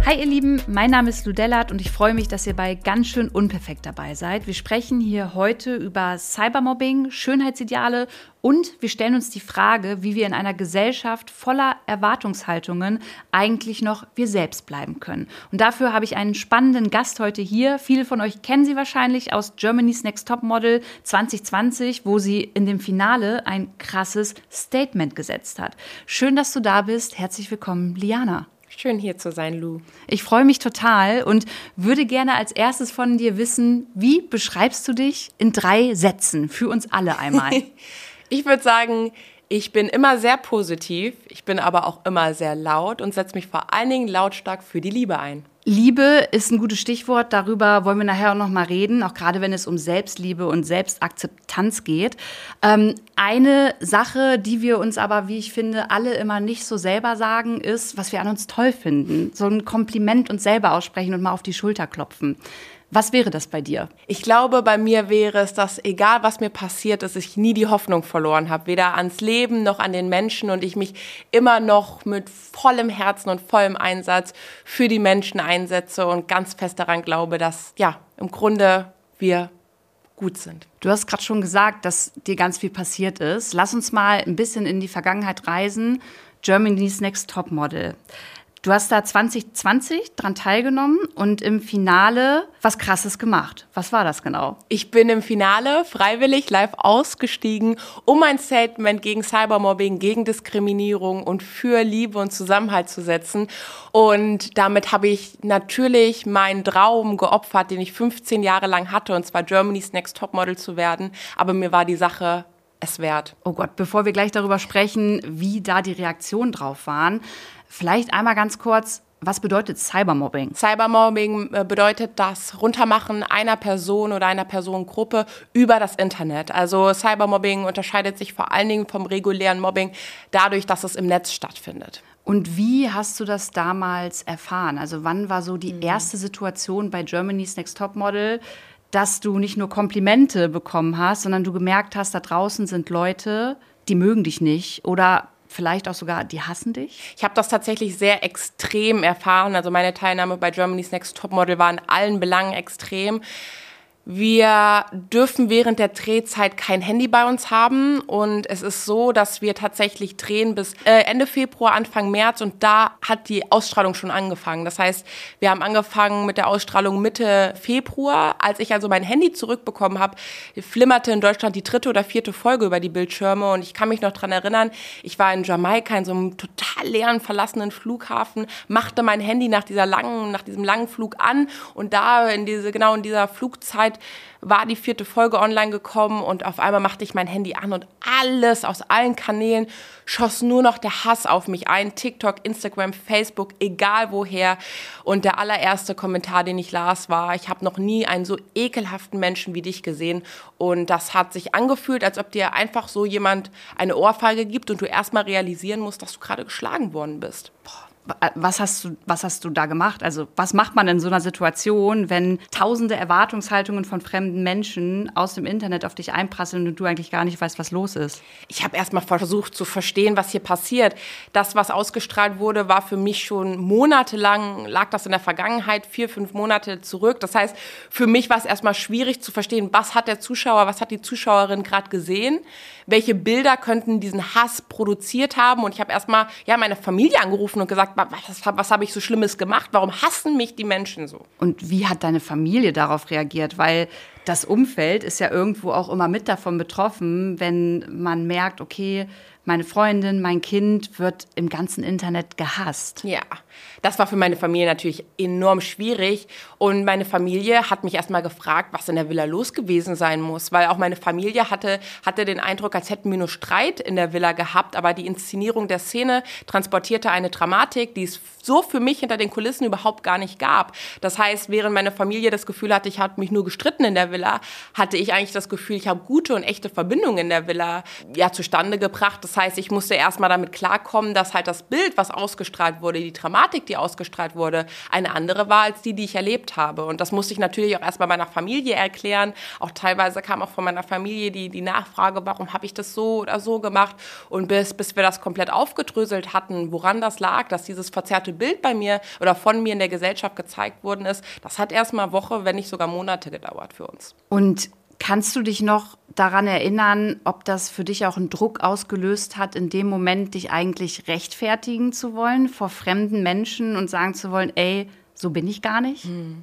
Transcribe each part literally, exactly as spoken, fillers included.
Hi ihr Lieben, mein Name ist Lou Dellert und ich freue mich, dass ihr bei Ganz schön unperfekt dabei seid. Wir sprechen hier heute über Cybermobbing, Schönheitsideale und wir stellen uns die Frage, wie wir in einer Gesellschaft voller Erwartungshaltungen eigentlich noch wir selbst bleiben können. Und dafür habe ich einen spannenden Gast heute hier. Viele von euch kennen sie wahrscheinlich aus Germany's Next Topmodel zwanzig zwanzig, wo sie in dem Finale ein krasses Statement gesetzt hat. Schön, dass du da bist. Herzlich willkommen, Liana. Schön hier zu sein, Lou. Ich freue mich total und würde gerne als erstes von dir wissen, wie beschreibst du dich in drei Sätzen für uns alle einmal? Ich würde sagen, ich bin immer sehr positiv, ich bin aber auch immer sehr laut und setze mich vor allen Dingen lautstark für die Liebe ein. Liebe ist ein gutes Stichwort, darüber wollen wir nachher auch noch mal reden, auch gerade wenn es um Selbstliebe und Selbstakzeptanz geht. Ähm, eine Sache, die wir uns aber, wie ich finde, alle immer nicht so selber sagen, ist, was wir an uns toll finden. So ein Kompliment uns selber aussprechen und mal auf die Schulter klopfen. Was wäre das bei dir? Ich glaube, bei mir wäre es, dass egal was mir passiert ist, ich nie die Hoffnung verloren habe, weder ans Leben noch an den Menschen und ich mich immer noch mit vollem Herzen und vollem Einsatz für die Menschen einsetze und ganz fest daran glaube, dass ja im Grunde wir gut sind. Du hast gerade schon gesagt, dass dir ganz viel passiert ist. Lass uns mal ein bisschen in die Vergangenheit reisen. Germany's Next Topmodel. Du hast da zwanzig zwanzig dran teilgenommen und im Finale was Krasses gemacht. Was war das genau? Ich bin im Finale freiwillig live ausgestiegen, um ein Statement gegen Cybermobbing, gegen Diskriminierung und für Liebe und Zusammenhalt zu setzen. Und damit habe ich natürlich meinen Traum geopfert, den ich fünfzehn Jahre lang hatte, und zwar Germany's Next Topmodel zu werden. Aber mir war die Sache es wert. Oh Gott, bevor wir gleich darüber sprechen, wie da die Reaktionen drauf waren, vielleicht einmal ganz kurz, was bedeutet Cybermobbing? Cybermobbing bedeutet das Runtermachen einer Person oder einer Personengruppe über das Internet. Also Cybermobbing unterscheidet sich vor allen Dingen vom regulären Mobbing dadurch, dass es im Netz stattfindet. Und wie hast du das damals erfahren? Also wann war so die mhm. erste Situation bei Germany's Next Topmodel, dass du nicht nur Komplimente bekommen hast, sondern du gemerkt hast, da draußen sind Leute, die mögen dich nicht oder vielleicht auch sogar, die hassen dich? Ich habe das tatsächlich sehr extrem erfahren. Also meine Teilnahme bei Germany's Next Topmodel war in allen Belangen extrem. Wir dürfen während der Drehzeit kein Handy bei uns haben und es ist so, dass wir tatsächlich drehen bis Ende Februar, Anfang März und da hat die Ausstrahlung schon angefangen. Das heißt, wir haben angefangen mit der Ausstrahlung Mitte Februar. Als ich also mein Handy zurückbekommen habe, flimmerte in Deutschland die dritte oder vierte Folge über die Bildschirme und ich kann mich noch dran erinnern, ich war in Jamaika in so einem total leeren, verlassenen Flughafen, machte mein Handy nach dieser langen, nach diesem langen Flug an und da in diese, genau in dieser Flugzeit war die vierte Folge online gekommen und auf einmal machte ich mein Handy an und alles aus allen Kanälen schoss nur noch der Hass auf mich ein. TikTok, Instagram, Facebook, egal woher. Und der allererste Kommentar, den ich las, war, ich habe noch nie einen so ekelhaften Menschen wie dich gesehen. Und das hat sich angefühlt, als ob dir einfach so jemand eine Ohrfeige gibt und du erstmal realisieren musst, dass du gerade geschlagen worden bist. Boah. Was hast du, was hast du da gemacht? Also was macht man in so einer Situation, wenn tausende Erwartungshaltungen von fremden Menschen aus dem Internet auf dich einprasseln und du eigentlich gar nicht weißt, was los ist? Ich habe erst mal versucht zu verstehen, was hier passiert. Das, was ausgestrahlt wurde, war für mich schon monatelang, lag das in der Vergangenheit, vier, fünf Monate zurück. Das heißt, für mich war es erst mal schwierig zu verstehen, was hat der Zuschauer, was hat die Zuschauerin gerade gesehen? Welche Bilder könnten diesen Hass produziert haben? Und ich habe erst mal ja, meine Familie angerufen und gesagt, was, was habe ich so Schlimmes gemacht? Warum hassen mich die Menschen so? Und wie hat deine Familie darauf reagiert? Weil das Umfeld ist ja irgendwo auch immer mit davon betroffen, wenn man merkt, okay, meine Freundin, mein Kind wird im ganzen Internet gehasst. Ja, das war für meine Familie natürlich enorm schwierig. Und meine Familie hat mich erst mal gefragt, was in der Villa los gewesen sein muss. Weil auch meine Familie hatte, hatte den Eindruck, als hätten wir nur Streit in der Villa gehabt. Aber die Inszenierung der Szene transportierte eine Dramatik, die es so für mich hinter den Kulissen überhaupt gar nicht gab. Das heißt, während meine Familie das Gefühl hatte, ich habe mich nur gestritten in der Villa, hatte ich eigentlich das Gefühl, ich habe gute und echte Verbindungen in der Villa ja, zustande gebracht. Das heißt, ich musste erstmal damit klarkommen, dass halt das Bild, was ausgestrahlt wurde, die Dramatik, die ausgestrahlt wurde, eine andere war als die, die ich erlebt habe. Und das musste ich natürlich auch erstmal meiner Familie erklären. Auch teilweise kam auch von meiner Familie die, die Nachfrage, warum habe ich das so oder so gemacht? Und bis, bis wir das komplett aufgedröselt hatten, woran das lag, dass dieses verzerrte Bild bei mir oder von mir in der Gesellschaft gezeigt worden ist, das hat erstmal Woche, wenn nicht sogar Monate gedauert für uns. Und kannst du dich noch daran erinnern, ob das für dich auch einen Druck ausgelöst hat, in dem Moment dich eigentlich rechtfertigen zu wollen vor fremden Menschen und sagen zu wollen, ey, so bin ich gar nicht? Hm.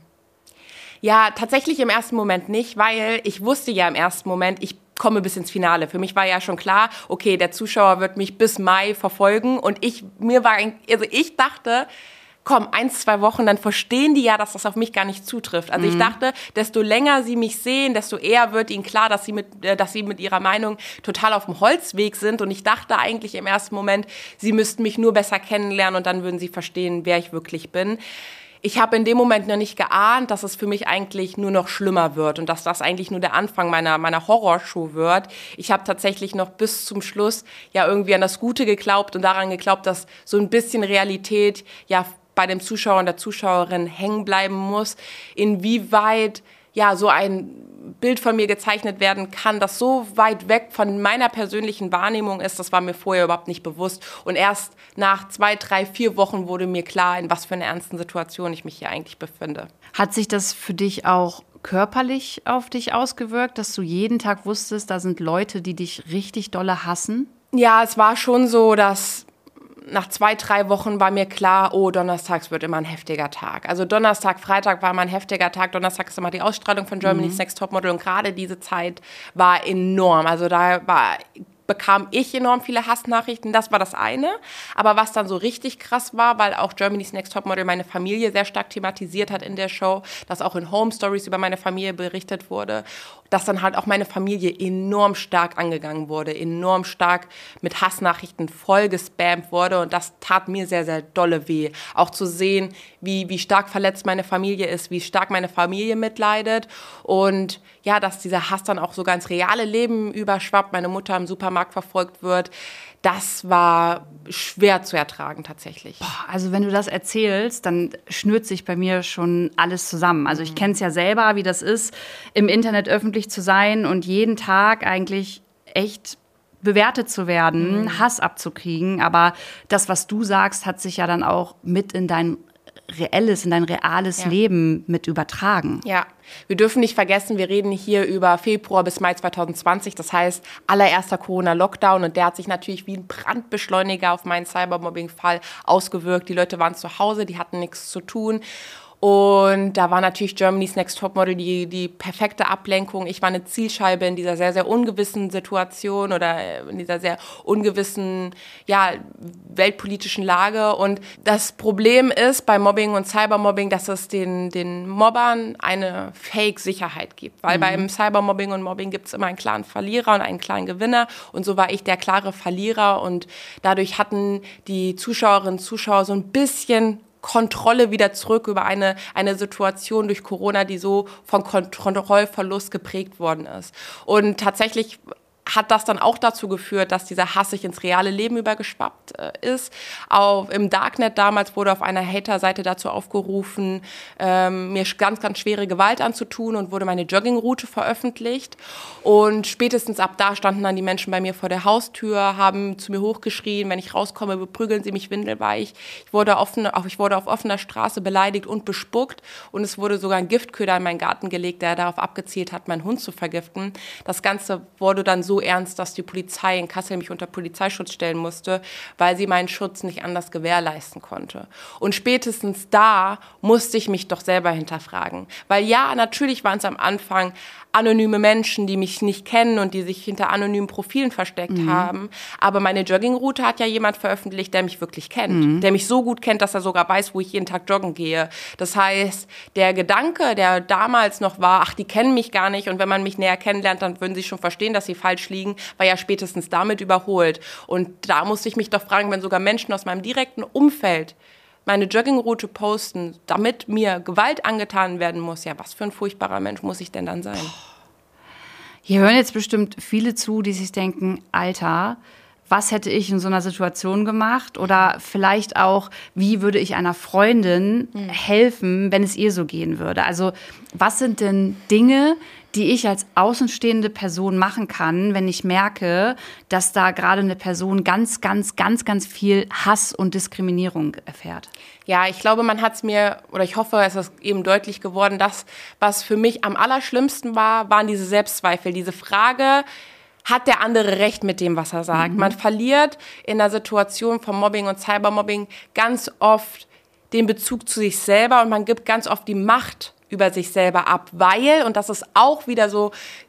Ja, tatsächlich im ersten Moment nicht, weil ich wusste ja im ersten Moment, ich komme bis ins Finale. Für mich war ja schon klar, okay, der Zuschauer wird mich bis Mai verfolgen und ich, mir war, also ich dachte, komm, ein, zwei Wochen, dann verstehen die ja, dass das auf mich gar nicht zutrifft. Also mhm. ich dachte, desto länger sie mich sehen, desto eher wird ihnen klar, dass sie mit, äh, dass sie mit ihrer Meinung total auf dem Holzweg sind. Und ich dachte eigentlich im ersten Moment, sie müssten mich nur besser kennenlernen und dann würden sie verstehen, wer ich wirklich bin. Ich habe in dem Moment noch nicht geahnt, dass es für mich eigentlich nur noch schlimmer wird und dass das eigentlich nur der Anfang meiner, meiner Horrorshow wird. Ich habe tatsächlich noch bis zum Schluss ja irgendwie an das Gute geglaubt und daran geglaubt, dass so ein bisschen Realität ja bei dem Zuschauer und der Zuschauerin hängen bleiben muss, inwieweit ja so ein Bild von mir gezeichnet werden kann, das so weit weg von meiner persönlichen Wahrnehmung ist, das war mir vorher überhaupt nicht bewusst. Und erst nach zwei, drei, vier Wochen wurde mir klar, in was für einer ernsten Situation ich mich hier eigentlich befinde. Hat sich das für dich auch körperlich auf dich ausgewirkt, dass du jeden Tag wusstest, da sind Leute, die dich richtig dolle hassen? Ja, es war schon so, dass nach zwei, drei Wochen war mir klar, oh, donnerstags wird immer ein heftiger Tag. Also Donnerstag, Freitag war immer ein heftiger Tag. Donnerstag ist immer die Ausstrahlung von Germany's mhm. Next Topmodel. Und gerade diese Zeit war enorm. Also da war... bekam ich enorm viele Hassnachrichten, das war das eine. Aber was dann so richtig krass war, weil auch Germany's Next Topmodel meine Familie sehr stark thematisiert hat in der Show, dass auch in Home Stories über meine Familie berichtet wurde, dass dann halt auch meine Familie enorm stark angegangen wurde, enorm stark mit Hassnachrichten voll gespammt wurde und das tat mir sehr, sehr dolle weh. Auch zu sehen, wie, wie stark verletzt meine Familie ist, wie stark meine Familie mitleidet und ja, dass dieser Hass dann auch sogar ins reale Leben überschwappt, meine Mutter im Supermarkt verfolgt wird, das war schwer zu ertragen tatsächlich. Boah, also wenn du das erzählst, dann schnürt sich bei mir schon alles zusammen. Also ich kenne es ja selber, wie das ist, im Internet öffentlich zu sein und jeden Tag eigentlich echt bewertet zu werden, mhm. Hass abzukriegen. Aber das, was du sagst, hat sich ja dann auch mit in dein reelles, in dein reales ja. Leben mit übertragen. Ja, wir dürfen nicht vergessen, wir reden hier über Februar bis Mai zwanzig zwanzig, das heißt allererster Corona-Lockdown und der hat sich natürlich wie ein Brandbeschleuniger auf meinen Cybermobbing-Fall ausgewirkt. Die Leute waren zu Hause, die hatten nichts zu tun. Und da war natürlich Germany's Next Topmodel die, die perfekte Ablenkung. Ich war eine Zielscheibe in dieser sehr, sehr ungewissen Situation oder in dieser sehr ungewissen, ja, weltpolitischen Lage. Und das Problem ist bei Mobbing und Cybermobbing, dass es den, den Mobbern eine Fake-Sicherheit gibt. Weil mhm. beim Cybermobbing und Mobbing gibt es immer einen klaren Verlierer und einen klaren Gewinner. Und so war ich der klare Verlierer. Und dadurch hatten die Zuschauerinnen und Zuschauer so ein bisschen Kontrolle wieder zurück über eine, eine Situation durch Corona, die so von Kontrollverlust geprägt worden ist. Und tatsächlich hat das dann auch dazu geführt, dass dieser Hass sich ins reale Leben übergeschwappt äh, ist. Auch im Darknet damals wurde auf einer Hater-Seite dazu aufgerufen, ähm, mir ganz, ganz schwere Gewalt anzutun und wurde meine Joggingroute veröffentlicht. Und spätestens ab da standen dann die Menschen bei mir vor der Haustür, haben zu mir hochgeschrien, wenn ich rauskomme, beprügeln sie mich windelweich. Ich wurde, offen, ich wurde auf offener Straße beleidigt und bespuckt und es wurde sogar ein Giftköder in meinen Garten gelegt, der darauf abgezielt hat, meinen Hund zu vergiften. Das Ganze wurde dann so ernst, dass die Polizei in Kassel mich unter Polizeischutz stellen musste, weil sie meinen Schutz nicht anders gewährleisten konnte. Und spätestens da musste ich mich doch selber hinterfragen. Weil ja, natürlich waren es am Anfang anonyme Menschen, die mich nicht kennen und die sich hinter anonymen Profilen versteckt mhm. haben. Aber meine Joggingroute hat ja jemand veröffentlicht, der mich wirklich kennt. Mhm. Der mich so gut kennt, dass er sogar weiß, wo ich jeden Tag joggen gehe. Das heißt, der Gedanke, der damals noch war, ach, die kennen mich gar nicht und wenn man mich näher kennenlernt, dann würden sie schon verstehen, dass sie falsch liegen, war ja spätestens damit überholt. Und da musste ich mich doch fragen, wenn sogar Menschen aus meinem direkten Umfeld meine Joggingroute posten, damit mir Gewalt angetan werden muss, ja, was für ein furchtbarer Mensch muss ich denn dann sein? Hier hören jetzt bestimmt viele zu, die sich denken, Alter, was hätte ich in so einer Situation gemacht? Oder vielleicht auch, wie würde ich einer Freundin mhm. helfen, wenn es ihr so gehen würde? Also was sind denn Dinge, die ich als außenstehende Person machen kann, wenn ich merke, dass da gerade eine Person ganz, ganz, ganz, ganz viel Hass und Diskriminierung erfährt? Ja, ich glaube, man hat es mir, oder ich hoffe, es ist eben deutlich geworden, das, was für mich am allerschlimmsten war, waren diese Selbstzweifel, diese Frage, hat der andere recht mit dem, was er sagt? Mhm. Man verliert in der Situation von Mobbing und Cybermobbing ganz oft den Bezug zu sich selber und man gibt ganz oft die Macht über sich selber ab, weil, und das ist auch wieder so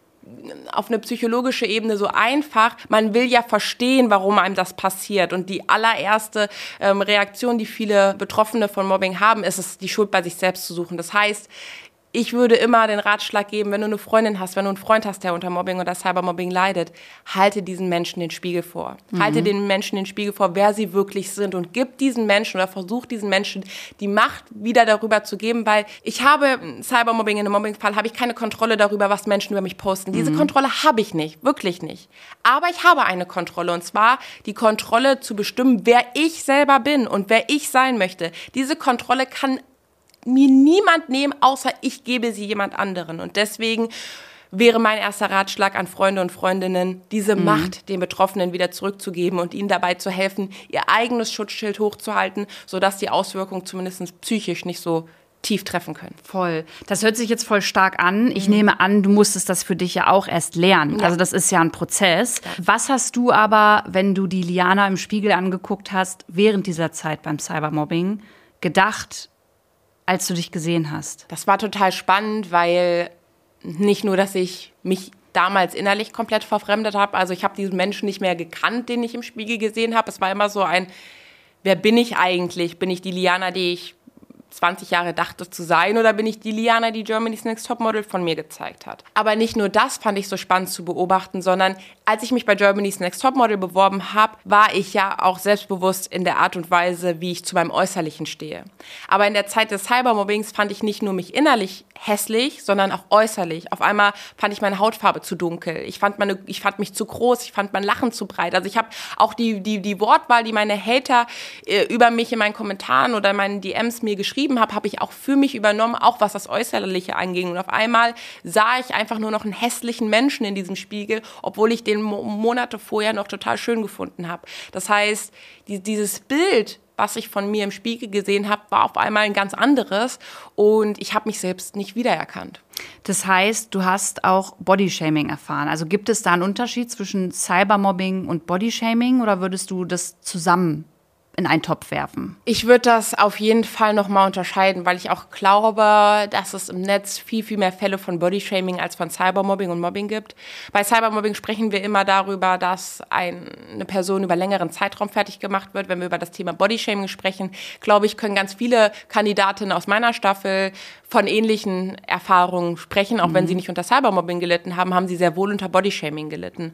auf eine psychologische Ebene so einfach, man will ja verstehen, warum einem das passiert. Und die allererste ähm, Reaktion, die viele Betroffene von Mobbing haben, ist es, die Schuld bei sich selbst zu suchen. Das heißt, ich würde immer den Ratschlag geben, wenn du eine Freundin hast, wenn du einen Freund hast, der unter Mobbing oder Cybermobbing leidet, halte diesen Menschen den Spiegel vor. Mhm. Halte den Menschen den Spiegel vor, wer sie wirklich sind und gib diesen Menschen oder versuch diesen Menschen die Macht wieder darüber zu geben, weil ich habe Cybermobbing, in einem Mobbingfall habe ich keine Kontrolle darüber, was Menschen über mich posten. Diese mhm. Kontrolle habe ich nicht, wirklich nicht. Aber ich habe eine Kontrolle und zwar die Kontrolle zu bestimmen, wer ich selber bin und wer ich sein möchte. Diese Kontrolle kann mir niemand nehmen, außer ich gebe sie jemand anderen. Und deswegen wäre mein erster Ratschlag an Freunde und Freundinnen, diese mhm. Macht den Betroffenen wieder zurückzugeben und ihnen dabei zu helfen, ihr eigenes Schutzschild hochzuhalten, sodass die Auswirkungen zumindest psychisch nicht so tief treffen können. Voll. Das hört sich jetzt voll stark an. Ich mhm. nehme an, du musstest das für dich ja auch erst lernen. Ja. Also das ist ja ein Prozess. Ja. Was hast du aber, wenn du die Liana im Spiegel angeguckt hast, während dieser Zeit beim Cybermobbing gedacht, als du dich gesehen hast? Das war total spannend, weil nicht nur, dass ich mich damals innerlich komplett verfremdet habe, also ich habe diesen Menschen nicht mehr gekannt, den ich im Spiegel gesehen habe. Es war immer so ein, wer bin ich eigentlich? Bin ich die Liana, die ich zwanzig Jahre dachte zu sein, oder bin ich die Liana, die Germany's Next Topmodel von mir gezeigt hat? Aber nicht nur das fand ich so spannend zu beobachten, sondern als ich mich bei Germany's Next Topmodel beworben habe, war ich ja auch selbstbewusst in der Art und Weise, wie ich zu meinem Äußerlichen stehe. Aber in der Zeit des Cybermobbings fand ich nicht nur mich innerlich hässlich, sondern auch äußerlich. Auf einmal fand ich meine Hautfarbe zu dunkel. Ich fand, meine, ich fand mich zu groß, ich fand mein Lachen zu breit. Also ich habe auch die, die, die Wortwahl, die meine Hater äh, über mich in meinen Kommentaren oder in meinen D Ms mir geschrieben habe, habe ich auch für mich übernommen, auch was das Äußerliche anging. Und auf einmal sah ich einfach nur noch einen hässlichen Menschen in diesem Spiegel, obwohl ich den Mo- Monate vorher noch total schön gefunden habe. Das heißt, die, dieses Bild, was ich von mir im Spiegel gesehen habe, war auf einmal ein ganz anderes und ich habe mich selbst nicht wiedererkannt. Das heißt, du hast auch Bodyshaming erfahren. Also gibt es da einen Unterschied zwischen Cybermobbing und Bodyshaming oder würdest du das zusammen in einen Topf werfen? Ich würde das auf jeden Fall nochmal unterscheiden, weil ich auch glaube, dass es im Netz viel, viel mehr Fälle von Bodyshaming als von Cybermobbing und Mobbing gibt. Bei Cybermobbing sprechen wir immer darüber, dass ein, eine Person über längeren Zeitraum fertig gemacht wird. Wenn wir über das Thema Bodyshaming sprechen, glaube ich, können ganz viele Kandidatinnen aus meiner Staffel von ähnlichen Erfahrungen sprechen. Auch mhm. wenn sie nicht unter Cybermobbing gelitten haben, haben sie sehr wohl unter Bodyshaming gelitten.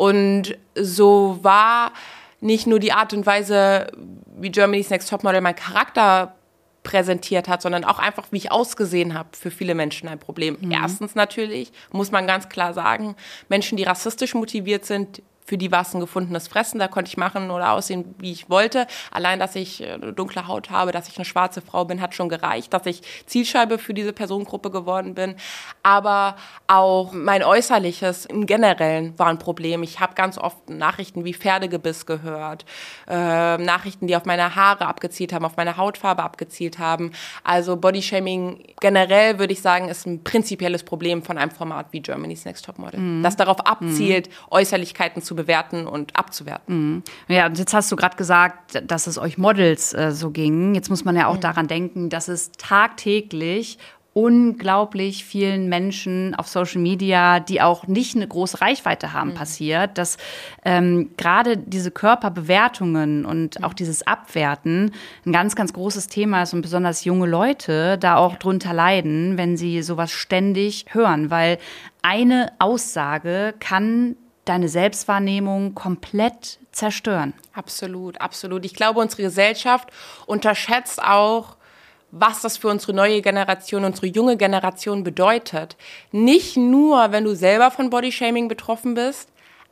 Und so war nicht nur die Art und Weise, wie Germany's Next Topmodel meinen Charakter präsentiert hat, sondern auch einfach, wie ich ausgesehen habe, für viele Menschen ein Problem. Mhm. Erstens natürlich, muss man ganz klar sagen, Menschen, die rassistisch motiviert sind, für die war es ein gefundenes Fressen, da konnte ich machen oder aussehen, wie ich wollte. Allein, dass ich eine dunkle Haut habe, dass ich eine schwarze Frau bin, hat schon gereicht, dass ich Zielscheibe für diese Personengruppe geworden bin. Aber auch mein Äußerliches im Generellen war ein Problem. Ich habe ganz oft Nachrichten wie Pferdegebiss gehört, äh, Nachrichten, die auf meine Haare abgezielt haben, auf meine Hautfarbe abgezielt haben. Also Bodyshaming generell, würde ich sagen, ist ein prinzipielles Problem von einem Format wie Germany's Next Topmodel. Mhm. Das darauf abzielt, mhm. Äußerlichkeiten zu bewerten und abzuwerten. Mhm. Ja, und jetzt hast du gerade gesagt, dass es euch Models äh, so ging. Jetzt muss man ja auch mhm. daran denken, dass es tagtäglich unglaublich vielen Menschen auf Social Media, die auch nicht eine große Reichweite haben, mhm. passiert, dass ähm, gerade diese Körperbewertungen und mhm. auch dieses Abwerten ein ganz, ganz großes Thema ist und besonders junge Leute da auch ja. drunter leiden, wenn sie sowas ständig hören, weil eine Aussage kann deine Selbstwahrnehmung komplett zerstören. Absolut, absolut. Ich glaube, unsere Gesellschaft unterschätzt auch, was das für unsere neue Generation, unsere junge Generation bedeutet. Nicht nur, wenn du selber von Bodyshaming betroffen bist,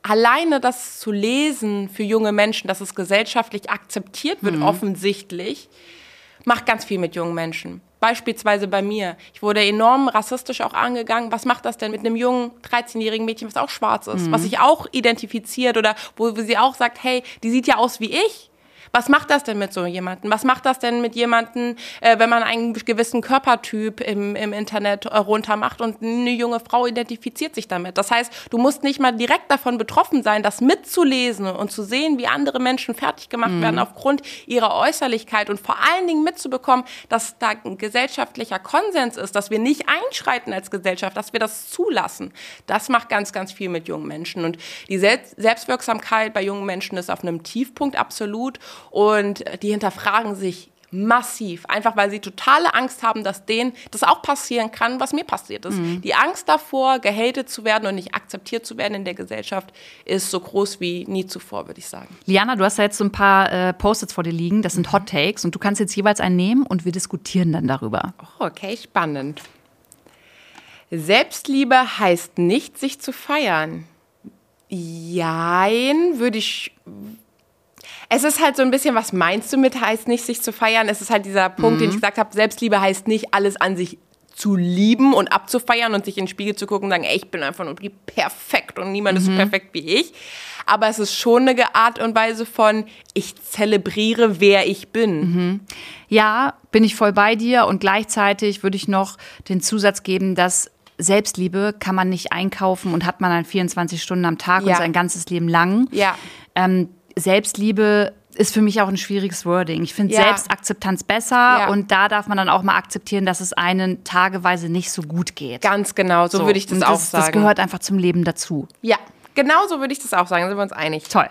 alleine das zu lesen für junge Menschen, dass es gesellschaftlich akzeptiert wird, mhm. offensichtlich, macht ganz viel mit jungen Menschen. Beispielsweise bei mir. Ich wurde enorm rassistisch auch angegangen. Was macht das denn mit einem jungen, dreizehnjährigen Mädchen, was auch schwarz ist, mhm. was sich auch identifiziert oder wo sie auch sagt, hey, die sieht ja aus wie ich. Was macht das denn mit so jemandem? Was macht das denn mit jemandem, äh, wenn man einen gewissen Körpertyp im, im Internet äh, runtermacht und eine junge Frau identifiziert sich damit? Das heißt, du musst nicht mal direkt davon betroffen sein, das mitzulesen und zu sehen, wie andere Menschen fertig gemacht mhm. werden aufgrund ihrer Äußerlichkeit und vor allen Dingen mitzubekommen, dass da ein gesellschaftlicher Konsens ist, dass wir nicht einschreiten als Gesellschaft, dass wir das zulassen. Das macht ganz, ganz viel mit jungen Menschen. Und die Selbstwirksamkeit bei jungen Menschen ist auf einem Tiefpunkt absolut. Und die hinterfragen sich massiv, einfach weil sie totale Angst haben, dass denen das auch passieren kann, was mir passiert ist. Mhm. Die Angst davor, gehatet zu werden und nicht akzeptiert zu werden in der Gesellschaft, ist so groß wie nie zuvor, würde ich sagen. Liana, du hast da jetzt so ein paar äh, Post-its vor dir liegen, das sind Hot Takes und du kannst jetzt jeweils einen nehmen und wir diskutieren dann darüber. Oh, okay, spannend. Selbstliebe heißt nicht, sich zu feiern. Jein, würde ich... Es ist halt so ein bisschen, was meinst du mit heißt nicht, sich zu feiern? Es ist halt dieser Punkt, mhm. den ich gesagt habe, Selbstliebe heißt nicht, alles an sich zu lieben und abzufeiern und sich in den Spiegel zu gucken und sagen, ey, ich bin einfach nur perfekt und niemand mhm. ist so perfekt wie ich. Aber es ist schon eine Art und Weise von, ich zelebriere, wer ich bin. Mhm. Ja, bin ich voll bei dir und gleichzeitig würde ich noch den Zusatz geben, dass Selbstliebe kann man nicht einkaufen und hat man dann vierundzwanzig Stunden am Tag ja. und sein ganzes Leben lang. Ja. Ähm, Selbstliebe ist für mich auch ein schwieriges Wording. Ich finde ja. Selbstakzeptanz besser ja. und da darf man dann auch mal akzeptieren, dass es einen tageweise nicht so gut geht. Ganz genau, so, so würde ich das, das auch sagen. Das gehört einfach zum Leben dazu. Ja, genau so würde ich das auch sagen, da sind wir uns einig. Toll.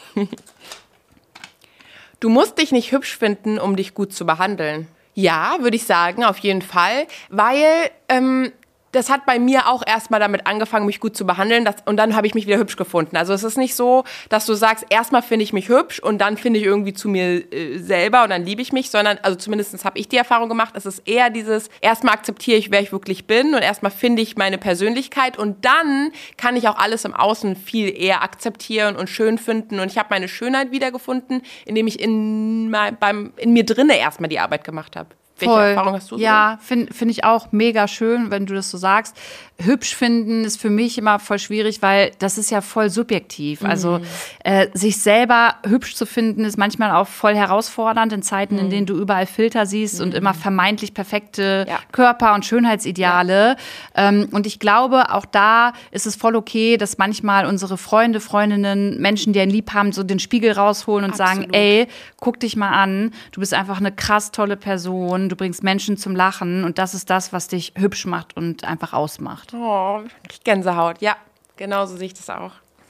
Du musst dich nicht hübsch finden, um dich gut zu behandeln. Ja, würde ich sagen, auf jeden Fall, weil... Ähm, das hat bei mir auch erstmal damit angefangen, mich gut zu behandeln. Das, und dann habe ich mich wieder hübsch gefunden. Also es ist nicht so, dass du sagst, erstmal finde ich mich hübsch und dann finde ich irgendwie zu mir äh, selber und dann liebe ich mich, sondern, also zumindest habe ich die Erfahrung gemacht, es ist eher dieses, erstmal akzeptiere ich, wer ich wirklich bin und erstmal finde ich meine Persönlichkeit und dann kann ich auch alles im Außen viel eher akzeptieren und schön finden. Und ich habe meine Schönheit wiedergefunden, indem ich in, mein, beim, in mir drinne erstmal die Arbeit gemacht habe. Welche Voll. Erfahrung hast du so? Ja, finde find ich auch mega schön, wenn du das so sagst. Hübsch finden ist für mich immer voll schwierig, weil das ist ja voll subjektiv. Mhm. Also äh, sich selber hübsch zu finden ist manchmal auch voll herausfordernd in Zeiten, mhm. in denen du überall Filter siehst mhm. und immer vermeintlich perfekte ja. Körper- und Schönheitsideale. Ja. Ähm, und ich glaube, auch da ist es voll okay, dass manchmal unsere Freunde, Freundinnen, Menschen, die einen lieb haben, so den Spiegel rausholen und Absolut. sagen, ey, guck dich mal an, du bist einfach eine krass tolle Person. Du bringst Menschen zum Lachen und das ist das, was dich hübsch macht und einfach ausmacht. Oh, Gänsehaut. Ja, genau so sehe ich das auch.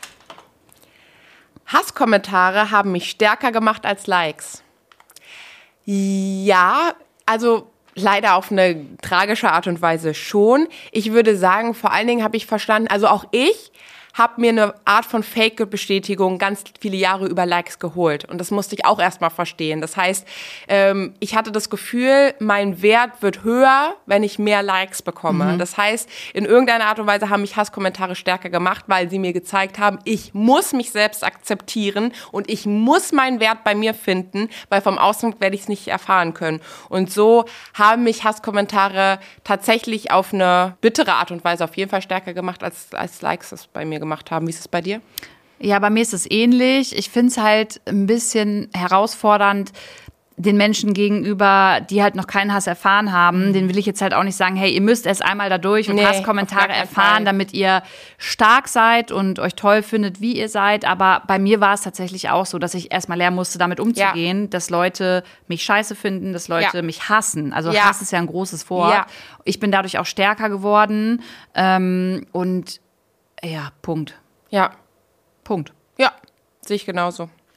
Hasskommentare haben mich stärker gemacht als Likes. Ja, also leider auf eine tragische Art und Weise schon. Ich würde sagen, vor allen Dingen habe ich verstanden, also auch ich habe mir eine Art von Fake-Bestätigung ganz viele Jahre über Likes geholt. Und das musste ich auch erstmal verstehen. Das heißt, ähm, ich hatte das Gefühl, mein Wert wird höher, wenn ich mehr Likes bekomme. Mhm. Das heißt, in irgendeiner Art und Weise haben mich Hasskommentare stärker gemacht, weil sie mir gezeigt haben, ich muss mich selbst akzeptieren und ich muss meinen Wert bei mir finden, weil vom Außen werde ich es nicht erfahren können. Und so haben mich Hasskommentare tatsächlich auf eine bittere Art und Weise auf jeden Fall stärker gemacht, als, als Likes es bei mir gemacht haben. Wie ist es bei dir? Ja, bei mir ist es ähnlich. Ich finde es halt ein bisschen herausfordernd, den Menschen gegenüber, die halt noch keinen Hass erfahren haben, den will ich jetzt halt auch nicht sagen, hey, ihr müsst erst einmal da durch und nee, Hasskommentare erfahren, Fall. damit ihr stark seid und euch toll findet, wie ihr seid. Aber bei mir war es tatsächlich auch so, dass ich erstmal lernen musste, damit umzugehen, ja. dass Leute mich scheiße finden, dass Leute ja. mich hassen. Also ja. Hass ist ja ein großes Wort. Ja. Ich bin dadurch auch stärker geworden ähm, und ja, Punkt. Ja. Punkt. Ja, sehe ich genauso.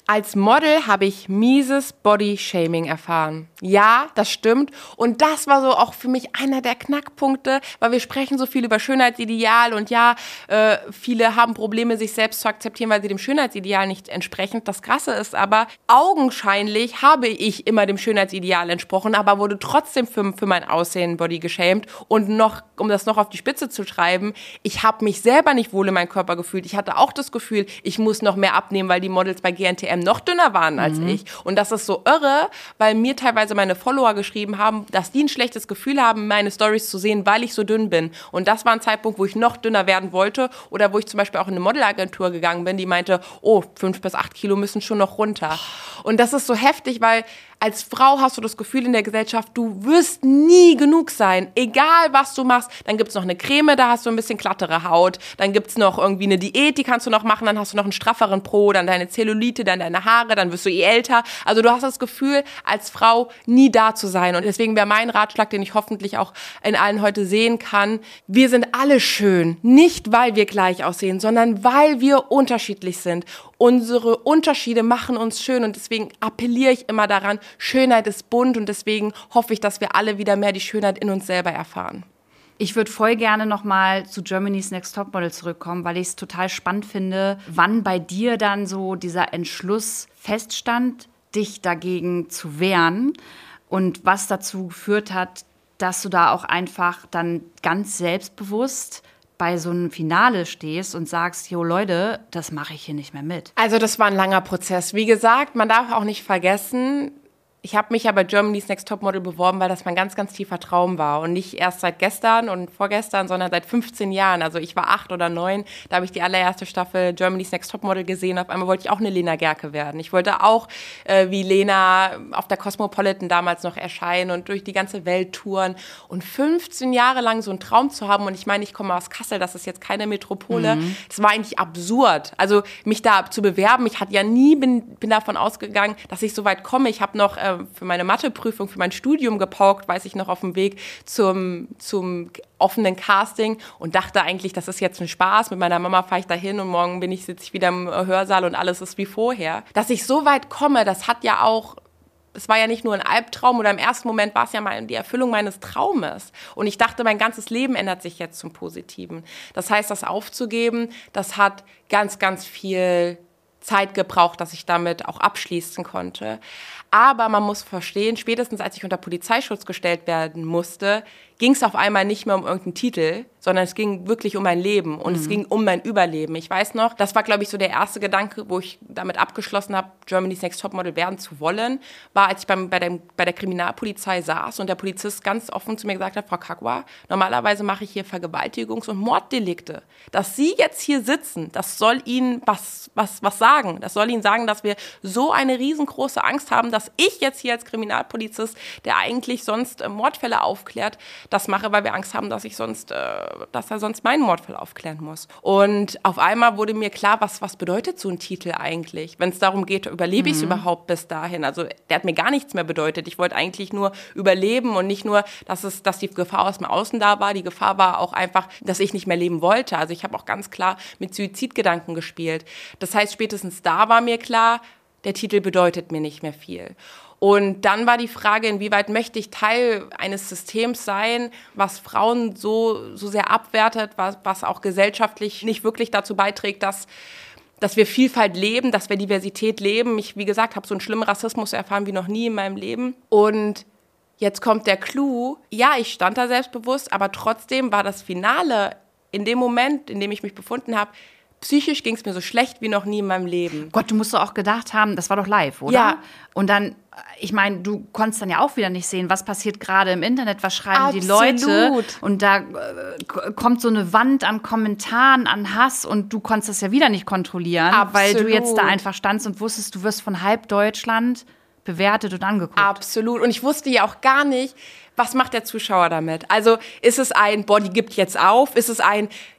Als Model habe ich mieses Body-Shaming erfahren. Ja, das stimmt. Und das war so auch für mich einer der Knackpunkte, weil wir sprechen so viel über Schönheitsideal und ja, äh, viele haben Probleme, sich selbst zu akzeptieren, weil sie dem Schönheitsideal nicht entsprechen. Das Krasse ist aber, augenscheinlich habe ich immer dem Schönheitsideal entsprochen, aber wurde trotzdem für, für mein Aussehen Body geshamed. Und noch, um das noch auf die Spitze zu treiben, ich habe mich selber nicht wohl in meinem Körper gefühlt. Ich hatte auch das Gefühl, ich muss noch mehr abnehmen, weil die Models bei G N T M noch dünner waren als mhm. ich. Und das ist so irre, weil mir teilweise meine Follower geschrieben haben, dass die ein schlechtes Gefühl haben, meine Stories zu sehen, weil ich so dünn bin. Und das war ein Zeitpunkt, wo ich noch dünner werden wollte oder wo ich zum Beispiel auch in eine Modelagentur gegangen bin, die meinte, oh, fünf bis acht Kilo müssen schon noch runter. Und das ist so heftig, weil als Frau hast du das Gefühl in der Gesellschaft, du wirst nie genug sein. Egal, was du machst. Dann gibt's noch eine Creme, da hast du ein bisschen glattere Haut. Dann gibt's noch irgendwie eine Diät, die kannst du noch machen. Dann hast du noch einen strafferen Po, dann deine Zellulite, dann deine Haare, dann wirst du eh älter. Also du hast das Gefühl, als Frau nie da zu sein. Und deswegen wäre mein Ratschlag, den ich hoffentlich auch in allen heute sehen kann, wir sind alle schön. Nicht, weil wir gleich aussehen, sondern weil wir unterschiedlich sind. Unsere Unterschiede machen uns schön und deswegen appelliere ich immer daran, Schönheit ist bunt und deswegen hoffe ich, dass wir alle wieder mehr die Schönheit in uns selber erfahren. Ich würde voll gerne noch mal zu Germany's Next Topmodel zurückkommen, weil ich es total spannend finde, wann bei dir dann so dieser Entschluss feststand, dich dagegen zu wehren und was dazu geführt hat, dass du da auch einfach dann ganz selbstbewusst bei so einem Finale stehst und sagst, jo Leute, das mache ich hier nicht mehr mit. Also das war ein langer Prozess. Wie gesagt, man darf auch nicht vergessen, ich habe mich ja bei Germany's Next Topmodel beworben, weil das mein ganz, ganz tiefer Traum war. Und nicht erst seit gestern und vorgestern, sondern seit fünfzehn Jahren. Also ich war acht oder neun, da habe ich die allererste Staffel Germany's Next Topmodel gesehen. Auf einmal wollte ich auch eine Lena Gercke werden. Ich wollte auch äh, wie Lena auf der Cosmopolitan damals noch erscheinen und durch die ganze Welt touren. Und fünfzehn Jahre lang so einen Traum zu haben, und ich meine, ich komme aus Kassel, das ist jetzt keine Metropole, mhm. das war eigentlich absurd. Also mich da zu bewerben, ich hatte ja nie, bin, bin davon ausgegangen, dass ich so weit komme. Ich habe noch äh, für meine Matheprüfung, für mein Studium gepaukt, weiß ich noch, auf dem Weg zum, zum offenen Casting und dachte eigentlich, das ist jetzt ein Spaß. Mit meiner Mama fahre ich da hin und morgen bin ich, sitze ich wieder im Hörsaal und alles ist wie vorher. Dass ich so weit komme, das hat ja auch, es war ja nicht nur ein Albtraum oder im ersten Moment war es ja mal die Erfüllung meines Traumes. Und ich dachte, mein ganzes Leben ändert sich jetzt zum Positiven. Das heißt, das aufzugeben, das hat ganz, ganz viel Zeit gebraucht, dass ich damit auch abschließen konnte. Aber man muss verstehen, spätestens als ich unter Polizeischutz gestellt werden musste, ging es auf einmal nicht mehr um irgendeinen Titel, sondern es ging wirklich um mein Leben und mhm. es ging um mein Überleben. Ich weiß noch, das war, glaube ich, so der erste Gedanke, wo ich damit abgeschlossen habe, Germany's Next Topmodel werden zu wollen, war, als ich beim, bei, der, bei der Kriminalpolizei saß und der Polizist ganz offen zu mir gesagt hat, Frau Kakwa, normalerweise mache ich hier Vergewaltigungs- und Morddelikte. Dass Sie jetzt hier sitzen, das soll Ihnen was, was, was sagen. Das soll Ihnen sagen, dass wir so eine riesengroße Angst haben, dass ich jetzt hier als Kriminalpolizist, der eigentlich sonst äh, Mordfälle aufklärt, das mache, weil wir Angst haben, dass ich sonst, äh, dass er sonst meinen Mordfall aufklären muss. Und auf einmal wurde mir klar, was, was bedeutet so ein Titel eigentlich? Wenn es darum geht, überlebe ich es mhm. überhaupt bis dahin? Also der hat mir gar nichts mehr bedeutet. Ich wollte eigentlich nur überleben und nicht nur, dass, es, dass die Gefahr aus dem Außen da war. Die Gefahr war auch einfach, dass ich nicht mehr leben wollte. Also ich habe auch ganz klar mit Suizidgedanken gespielt. Das heißt, spätestens da war mir klar, der Titel bedeutet mir nicht mehr viel. Und dann war die Frage, inwieweit möchte ich Teil eines Systems sein, was Frauen so, so sehr abwertet, was, was auch gesellschaftlich nicht wirklich dazu beiträgt, dass, dass wir Vielfalt leben, dass wir Diversität leben. Ich, wie gesagt, habe so einen schlimmen Rassismus erfahren wie noch nie in meinem Leben. Und jetzt kommt der Clou. Ja, ich stand da selbstbewusst, aber trotzdem war das Finale in dem Moment, in dem ich mich befunden habe, psychisch ging es mir so schlecht wie noch nie in meinem Leben. Gott, du musst doch auch gedacht haben, das war doch live, oder? Ja. Und dann, ich meine, du konntest dann ja auch wieder nicht sehen, was passiert gerade im Internet, was schreiben Absolut. die Leute. Und da äh, kommt so eine Wand an Kommentaren, an Hass und du konntest das ja wieder nicht kontrollieren, Absolut. weil du jetzt da einfach standst und wusstest, du wirst von halb Deutschland bewertet und angeguckt. Absolut. Und ich wusste ja auch gar nicht, was macht der Zuschauer damit? Also ist es ein, boah, die gibt jetzt auf? Ist es ein,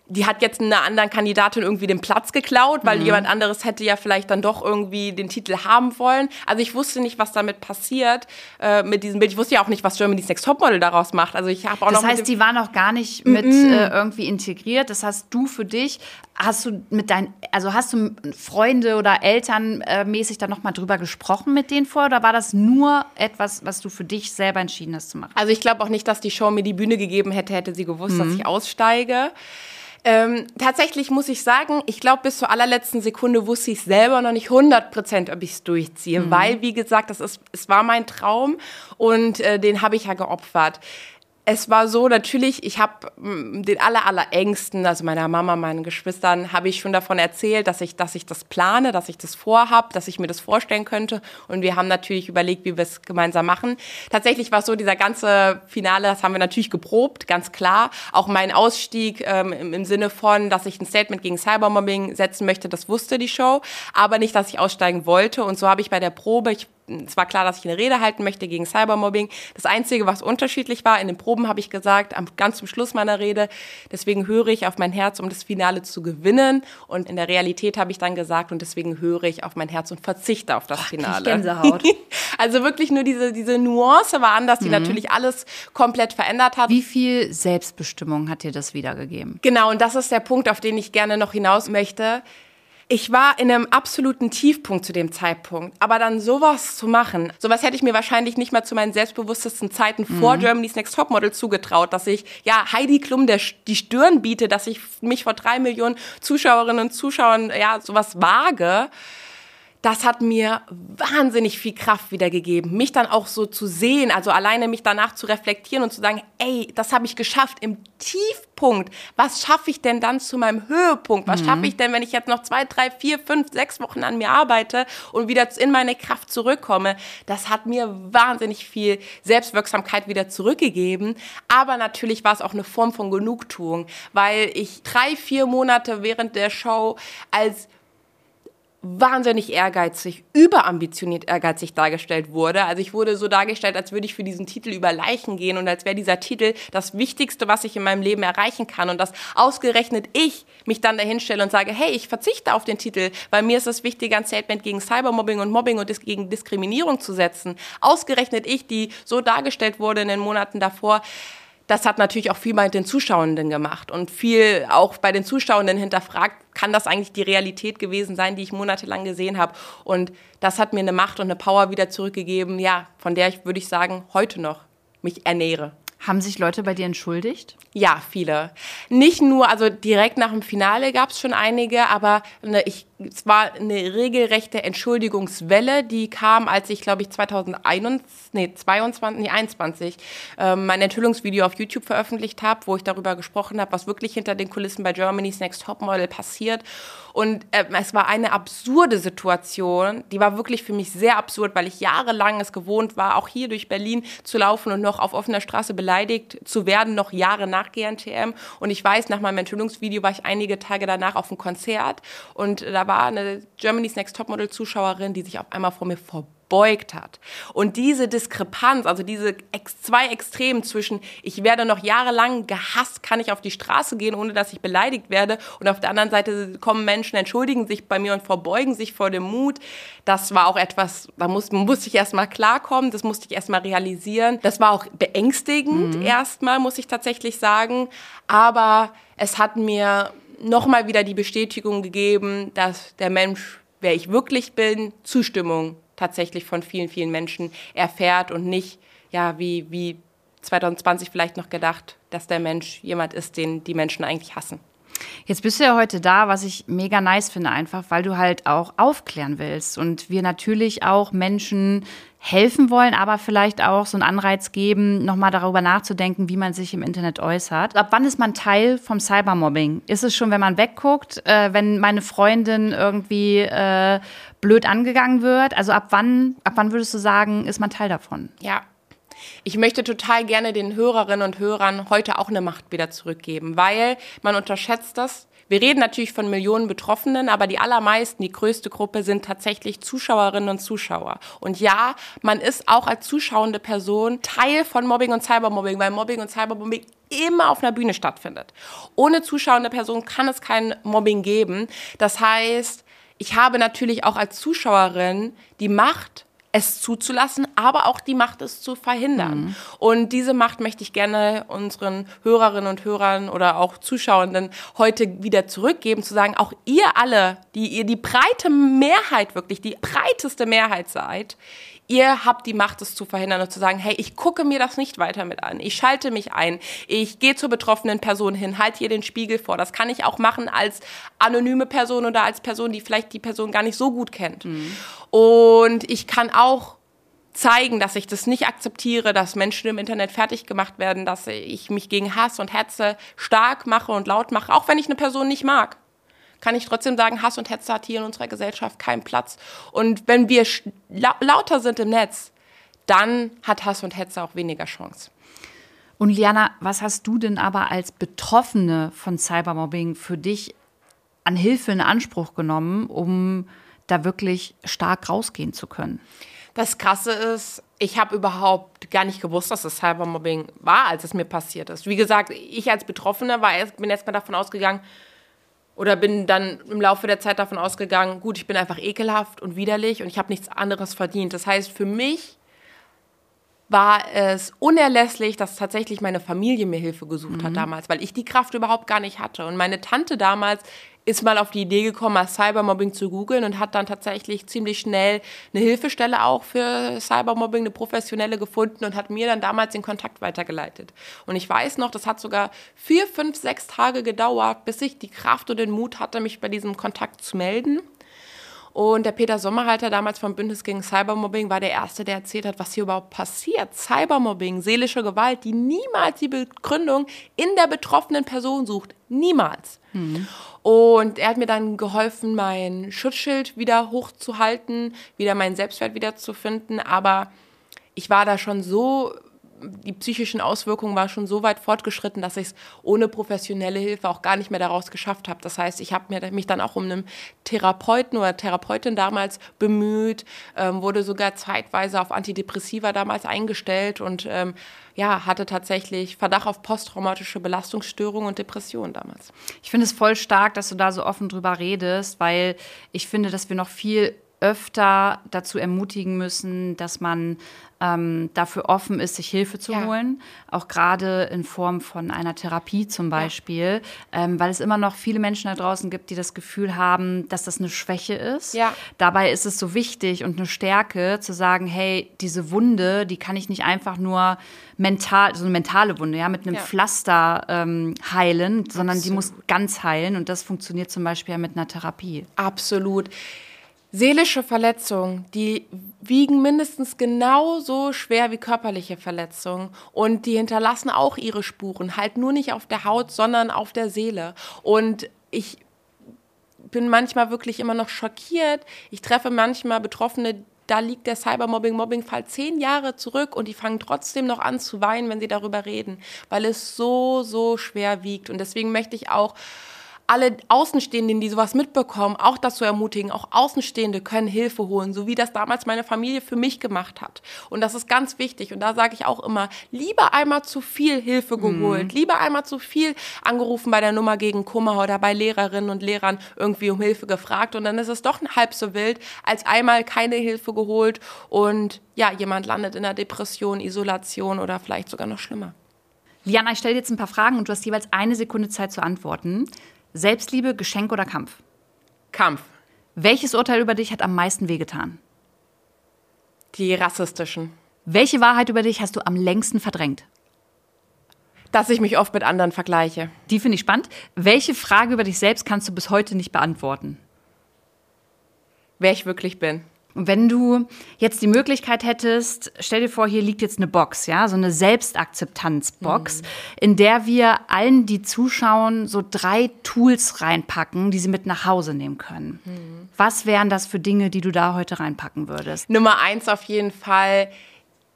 die hat jetzt einer anderen Kandidatin irgendwie den Platz geklaut, weil Mhm. jemand anderes hätte ja vielleicht dann doch irgendwie den Titel haben wollen. Also ich wusste nicht, was damit passiert äh, mit diesem Bild. Ich wusste ja auch nicht, was Germany's Next Topmodel daraus macht. Also ich habe auch Das noch heißt, mit dem die waren auch gar nicht mit äh, irgendwie integriert. Das hast du für dich, hast du mit deinen, also hast du Freunde oder Eltern äh, mäßig da nochmal drüber gesprochen mit denen vorher? Oder war das nur etwas, was du für dich selber entschieden hast zu machen? Also ich glaube auch nicht, dass die Show mir die Bühne gegeben hätte, hätte sie gewusst, dass ich aussteige. Ähm, tatsächlich muss ich sagen, ich glaube, bis zur allerletzten Sekunde wusste ich selber noch nicht hundert Prozent, ob ich es durchziehe. Mhm. Weil, wie gesagt, das ist, es war mein Traum und äh, den habe ich ja geopfert. Es war so, natürlich, ich habe den aller, aller Ängsten, also meiner Mama, meinen Geschwistern, habe ich schon davon erzählt, dass ich, dass ich das plane, dass ich das vorhab, dass ich mir das vorstellen könnte. Und wir haben natürlich überlegt, wie wir es gemeinsam machen. Tatsächlich war es so, dieser ganze Finale, das haben wir natürlich geprobt, ganz klar. Auch mein Ausstieg ähm, im, im Sinne von, dass ich ein Statement gegen Cybermobbing setzen möchte, das wusste die Show. Aber nicht, dass ich aussteigen wollte. Und so habe ich bei der Probe, ich es war klar, dass ich eine Rede halten möchte gegen Cybermobbing. Das Einzige, was unterschiedlich war, in den Proben habe ich gesagt, am, ganz zum Schluss meiner Rede, deswegen höre ich auf mein Herz, um das Finale zu gewinnen. Und in der Realität habe ich dann gesagt, und deswegen höre ich auf mein Herz und verzichte auf das Boah, Finale. Gänsehaut. Also wirklich nur diese, diese Nuance war anders, die mhm. natürlich alles komplett verändert hat. Wie viel Selbstbestimmung hat dir das wiedergegeben? Genau, und das ist der Punkt, auf den ich gerne noch hinaus möchte. Ich war in einem absoluten Tiefpunkt zu dem Zeitpunkt. Aber dann sowas zu machen, sowas hätte ich mir wahrscheinlich nicht mal zu meinen selbstbewusstesten Zeiten mhm. vor Germany's Next Topmodel zugetraut, dass ich ja Heidi Klum der, die Stirn biete, dass ich mich vor drei Millionen Zuschauerinnen und Zuschauern ja sowas wage. Das hat mir wahnsinnig viel Kraft wiedergegeben, mich dann auch so zu sehen, also alleine mich danach zu reflektieren und zu sagen, ey, das habe ich geschafft im Tiefpunkt. Was schaffe ich denn dann zu meinem Höhepunkt? Was mhm. schaffe ich denn, wenn ich jetzt noch zwei, drei, vier, fünf, sechs Wochen an mir arbeite und wieder in meine Kraft zurückkomme? Das hat mir wahnsinnig viel Selbstwirksamkeit wieder zurückgegeben. Aber natürlich war es auch eine Form von Genugtuung, weil ich drei, vier Monate während der Show als wahnsinnig ehrgeizig, überambitioniert ehrgeizig dargestellt wurde. Also ich wurde so dargestellt, als würde ich für diesen Titel über Leichen gehen und als wäre dieser Titel das Wichtigste, was ich in meinem Leben erreichen kann und dass ausgerechnet ich mich dann dahin stelle und sage, hey, ich verzichte auf den Titel, weil mir ist es wichtig, ein Statement gegen Cybermobbing und Mobbing und gegen Diskriminierung zu setzen. Ausgerechnet ich, die so dargestellt wurde in den Monaten davor. Das hat natürlich auch viel bei den Zuschauenden gemacht und viel auch bei den Zuschauenden hinterfragt, kann das eigentlich die Realität gewesen sein, die ich monatelang gesehen habe. Und das hat mir eine Macht und eine Power wieder zurückgegeben, ja, von der ich, würde ich sagen, heute noch mich ernähre. Haben sich Leute bei dir entschuldigt? Ja, viele. Nicht nur, also direkt nach dem Finale gab es schon einige, aber ne, ich, es war eine regelrechte Entschuldigungswelle, die kam, als ich, glaube ich, zweitausendeinundzwanzig, nee, zweiundzwanzig, nee, einundzwanzig ähm, mein Enthüllungsvideo auf YouTube veröffentlicht habe, wo ich darüber gesprochen habe, was wirklich hinter den Kulissen bei Germany's Next Topmodel passiert. Und äh, es war eine absurde Situation, die war wirklich für mich sehr absurd, weil ich jahrelang es gewohnt war, auch hier durch Berlin zu laufen und noch auf offener Straße beleidigt zu werden, noch Jahre nach G N T M. Und ich weiß, nach meinem Enthüllungsvideo war ich einige Tage danach auf einem Konzert und da war eine Germany's Next Topmodel Zuschauerin, die sich auf einmal vor mir verbeugt hat. Und diese Diskrepanz, also diese ex- zwei Extremen zwischen, ich werde noch jahrelang gehasst, kann ich auf die Straße gehen, ohne dass ich beleidigt werde, und auf der anderen Seite kommen Menschen, entschuldigen sich bei mir und verbeugen sich vor dem Mut. Das war auch etwas, da muss, musste ich erstmal klarkommen, das musste ich erstmal realisieren. Das war auch beängstigend mhm. erstmal, muss ich tatsächlich sagen. Aber es hat mir nochmal wieder die Bestätigung gegeben, dass der Mensch, wer ich wirklich bin, Zustimmung tatsächlich von vielen, vielen Menschen erfährt und nicht, ja, wie, wie zwanzig zwanzig vielleicht noch gedacht, dass der Mensch jemand ist, den die Menschen eigentlich hassen. Jetzt bist du ja heute da, was ich mega nice finde einfach, weil du halt auch aufklären willst und wir natürlich auch Menschen helfen wollen, aber vielleicht auch so einen Anreiz geben, nochmal darüber nachzudenken, wie man sich im Internet äußert. Ab wann ist man Teil vom Cybermobbing? Ist es schon, wenn man wegguckt, äh, wenn meine Freundin irgendwie äh, blöd angegangen wird? Also ab wann, ab wann würdest du sagen, ist man Teil davon? Ja. Ich möchte total gerne den Hörerinnen und Hörern heute auch eine Macht wieder zurückgeben, weil man unterschätzt das, Wir reden natürlich von Millionen Betroffenen, aber die allermeisten, die größte Gruppe, sind tatsächlich Zuschauerinnen und Zuschauer. Und ja, man ist auch als zuschauende Person Teil von Mobbing und Cybermobbing, weil Mobbing und Cybermobbing immer auf einer Bühne stattfindet. Ohne zuschauende Person kann es kein Mobbing geben. Das heißt, ich habe natürlich auch als Zuschauerin die Macht, es zuzulassen, aber auch die Macht, es zu verhindern. Mhm. Und diese Macht möchte ich gerne unseren Hörerinnen und Hörern oder auch Zuschauenden heute wieder zurückgeben, zu sagen, auch ihr alle, die ihr die breite Mehrheit, wirklich die breiteste Mehrheit seid, ihr habt die Macht, es zu verhindern und zu sagen, hey, ich gucke mir das nicht weiter mit an. Ich schalte mich ein. Ich gehe zur betroffenen Person hin, halte ihr den Spiegel vor. Das kann ich auch machen als anonyme Person oder als Person, die vielleicht die Person gar nicht so gut kennt. Mhm. Und ich kann auch zeigen, dass ich das nicht akzeptiere, dass Menschen im Internet fertig gemacht werden, dass ich mich gegen Hass und Hetze stark mache und laut mache, auch wenn ich eine Person nicht mag. Kann ich trotzdem sagen, Hass und Hetze hat hier in unserer Gesellschaft keinen Platz. Und wenn wir la- lauter sind im Netz, dann hat Hass und Hetze auch weniger Chance. Und Liana, was hast du denn aber als Betroffene von Cybermobbing für dich an Hilfe in Anspruch genommen, um da wirklich stark rausgehen zu können? Das Krasse ist, ich habe überhaupt gar nicht gewusst, dass das Cybermobbing war, als es mir passiert ist. Wie gesagt, ich als Betroffene war erst, bin erst mal davon ausgegangen, oder bin dann im Laufe der Zeit davon ausgegangen, gut, ich bin einfach ekelhaft und widerlich und ich habe nichts anderes verdient. Das heißt, für mich war es unerlässlich, dass tatsächlich meine Familie mir Hilfe gesucht mhm. hat damals, weil ich die Kraft überhaupt gar nicht hatte. Und meine Tante damals ist mal auf die Idee gekommen, mal Cybermobbing zu googeln und hat dann tatsächlich ziemlich schnell eine Hilfestelle auch für Cybermobbing, eine professionelle gefunden und hat mir dann damals den Kontakt weitergeleitet. Und ich weiß noch, das hat sogar vier, fünf, sechs Tage gedauert, bis ich die Kraft und den Mut hatte, mich bei diesem Kontakt zu melden. Und der Peter Sommerhalter, damals vom Bündnis gegen Cybermobbing, war der Erste, der erzählt hat, was hier überhaupt passiert. Cybermobbing, seelische Gewalt, die niemals die Begründung in der betroffenen Person sucht. Niemals. Mhm. Und er hat mir dann geholfen, mein Schutzschild wieder hochzuhalten, wieder meinen Selbstwert wiederzufinden. Aber ich war da schon so, die psychischen Auswirkungen waren schon so weit fortgeschritten, dass ich es ohne professionelle Hilfe auch gar nicht mehr daraus geschafft habe. Das heißt, ich habe mich dann auch um einen Therapeuten oder Therapeutin damals bemüht, ähm, wurde sogar zeitweise auf Antidepressiva damals eingestellt und ähm, ja, hatte tatsächlich Verdacht auf posttraumatische Belastungsstörung und Depression damals. Ich finde es voll stark, dass du da so offen drüber redest, weil ich finde, dass wir noch viel öfter dazu ermutigen müssen, dass man ähm, dafür offen ist, sich Hilfe zu ja. holen, auch gerade in Form von einer Therapie zum Beispiel, ja. ähm, weil es immer noch viele Menschen da draußen gibt, die das Gefühl haben, dass das eine Schwäche ist. Ja. Dabei ist es so wichtig und eine Stärke zu sagen, hey, diese Wunde, die kann ich nicht einfach nur mental, so eine mentale Wunde, ja, mit einem ja. Pflaster ähm, heilen, sondern Absolut. Die muss ganz heilen und das funktioniert zum Beispiel ja mit einer Therapie. Absolut. Seelische Verletzungen, die wiegen mindestens genauso schwer wie körperliche Verletzungen und die hinterlassen auch ihre Spuren, halt nur nicht auf der Haut, sondern auf der Seele. Und ich bin manchmal wirklich immer noch schockiert. Ich treffe manchmal Betroffene, da liegt der Cybermobbing-Mobbing-Fall zehn Jahre zurück und die fangen trotzdem noch an zu weinen, wenn sie darüber reden, weil es so, so schwer wiegt. Und deswegen möchte ich auch alle Außenstehenden, die sowas mitbekommen, auch dazu ermutigen, auch Außenstehende können Hilfe holen, so wie das damals meine Familie für mich gemacht hat. Und das ist ganz wichtig. Und da sage ich auch immer, lieber einmal zu viel Hilfe geholt, mhm. lieber einmal zu viel angerufen bei der Nummer gegen Kummer oder bei Lehrerinnen und Lehrern irgendwie um Hilfe gefragt. Und dann ist es doch halb so wild, als einmal keine Hilfe geholt und ja, jemand landet in einer Depression, Isolation oder vielleicht sogar noch schlimmer. Liana, ich stelle dir jetzt ein paar Fragen und du hast jeweils eine Sekunde Zeit zu antworten. Selbstliebe, Geschenk oder Kampf? Kampf. Welches Urteil über dich hat am meisten wehgetan? Die rassistischen. Welche Wahrheit über dich hast du am längsten verdrängt? Dass ich mich oft mit anderen vergleiche. Die finde ich spannend. Welche Frage über dich selbst kannst du bis heute nicht beantworten? Wer ich wirklich bin. Und wenn du jetzt die Möglichkeit hättest, stell dir vor, hier liegt jetzt eine Box, ja, so eine Selbstakzeptanzbox, mhm. in der wir allen, die zuschauen, so drei Tools reinpacken, die sie mit nach Hause nehmen können. Mhm. Was wären das für Dinge, die du da heute reinpacken würdest? Nummer eins auf jeden Fall,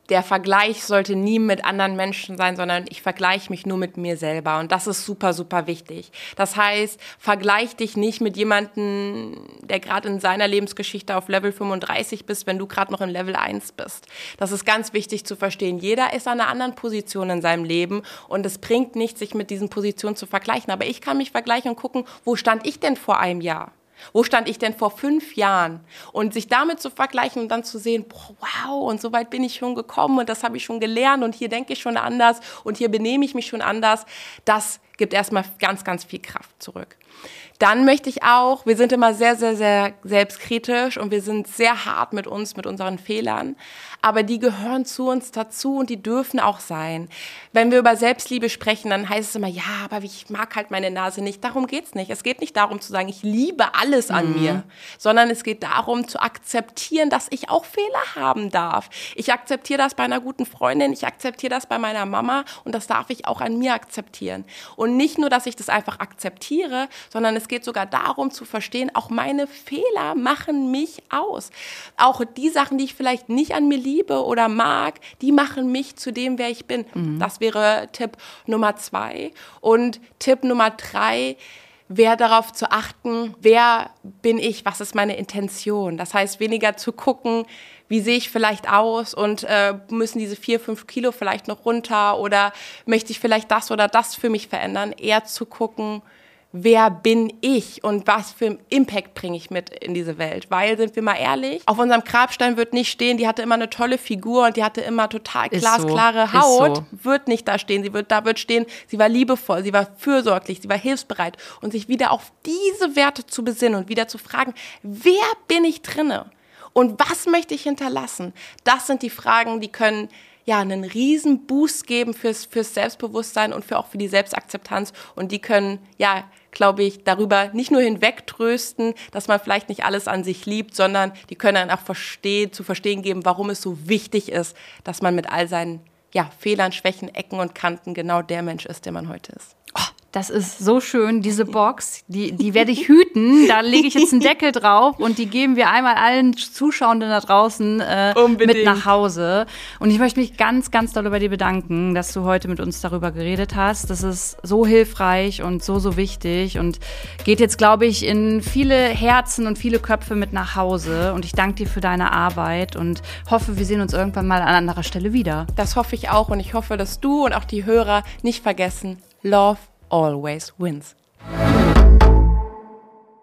der Vergleich sollte nie mit anderen Menschen sein, sondern ich vergleiche mich nur mit mir selber. Und das ist super, super wichtig. Das heißt, vergleich dich nicht mit jemandem, der gerade in seiner Lebensgeschichte auf Level fünfunddreißig bist, wenn du gerade noch in Level eins bist. Das ist ganz wichtig zu verstehen. Jeder ist an einer anderen Position in seinem Leben und es bringt nichts, sich mit diesen Positionen zu vergleichen. Aber ich kann mich vergleichen und gucken, wo stand ich denn vor einem Jahr? Wo stand ich denn vor fünf Jahren? Und sich damit zu vergleichen und dann zu sehen, boah, wow, und so weit bin ich schon gekommen und das habe ich schon gelernt und hier denke ich schon anders und hier benehme ich mich schon anders, das gibt erstmal ganz, ganz viel Kraft zurück. Dann möchte ich auch, wir sind immer sehr, sehr, sehr selbstkritisch und wir sind sehr hart mit uns, mit unseren Fehlern, aber die gehören zu uns dazu und die dürfen auch sein. Wenn wir über Selbstliebe sprechen, dann heißt es immer, ja, aber ich mag halt meine Nase nicht. Darum geht's nicht. Es geht nicht darum zu sagen, ich liebe alles an mhm. mir, sondern es geht darum zu akzeptieren, dass ich auch Fehler haben darf. Ich akzeptiere das bei einer guten Freundin, ich akzeptiere das bei meiner Mama und das darf ich auch an mir akzeptieren. Und nicht nur, dass ich das einfach akzeptiere, sondern es geht sogar darum zu verstehen, auch meine Fehler machen mich aus. Auch die Sachen, die ich vielleicht nicht an mir liebe oder mag, die machen mich zu dem, wer ich bin. Mhm. Das wäre Tipp Nummer zwei. Und Tipp Nummer drei wäre darauf zu achten, wer bin ich, was ist meine Intention. Das heißt, weniger zu gucken, wie sehe ich vielleicht aus und äh, müssen diese vier, fünf Kilo vielleicht noch runter oder möchte ich vielleicht das oder das für mich verändern. Eher zu gucken, wer bin ich und was für einen Impact bringe ich mit in diese Welt? Weil, sind wir mal ehrlich, auf unserem Grabstein wird nicht stehen, die hatte immer eine tolle Figur und die hatte immer total glasklare so, Haut. So. Wird nicht da stehen. Sie wird, da wird stehen, sie war liebevoll, sie war fürsorglich, sie war hilfsbereit. Und sich wieder auf diese Werte zu besinnen und wieder zu fragen, wer bin ich drinne? Und was möchte ich hinterlassen? Das sind die Fragen, die können ja einen riesen Boost geben fürs, fürs Selbstbewusstsein und für auch für die Selbstakzeptanz. Und die können, ja, glaube ich, darüber nicht nur hinwegtrösten, dass man vielleicht nicht alles an sich liebt, sondern die können dann auch verstehen, zu verstehen geben, warum es so wichtig ist, dass man mit all seinen ja, Fehlern, Schwächen, Ecken und Kanten genau der Mensch ist, der man heute ist. Oh, das ist so schön, diese Box, die, die werde ich hüten. Da lege ich jetzt einen Deckel drauf und die geben wir einmal allen Zuschauenden da draußen äh, mit nach Hause. Und ich möchte mich ganz, ganz doll bei dir bedanken, dass du heute mit uns darüber geredet hast. Das ist so hilfreich und so, so wichtig und geht jetzt, glaube ich, in viele Herzen und viele Köpfe mit nach Hause. Und ich danke dir für deine Arbeit und hoffe, wir sehen uns irgendwann mal an anderer Stelle wieder. Das hoffe ich auch und ich hoffe, dass du und auch die Hörer nicht vergessen, Love always wins.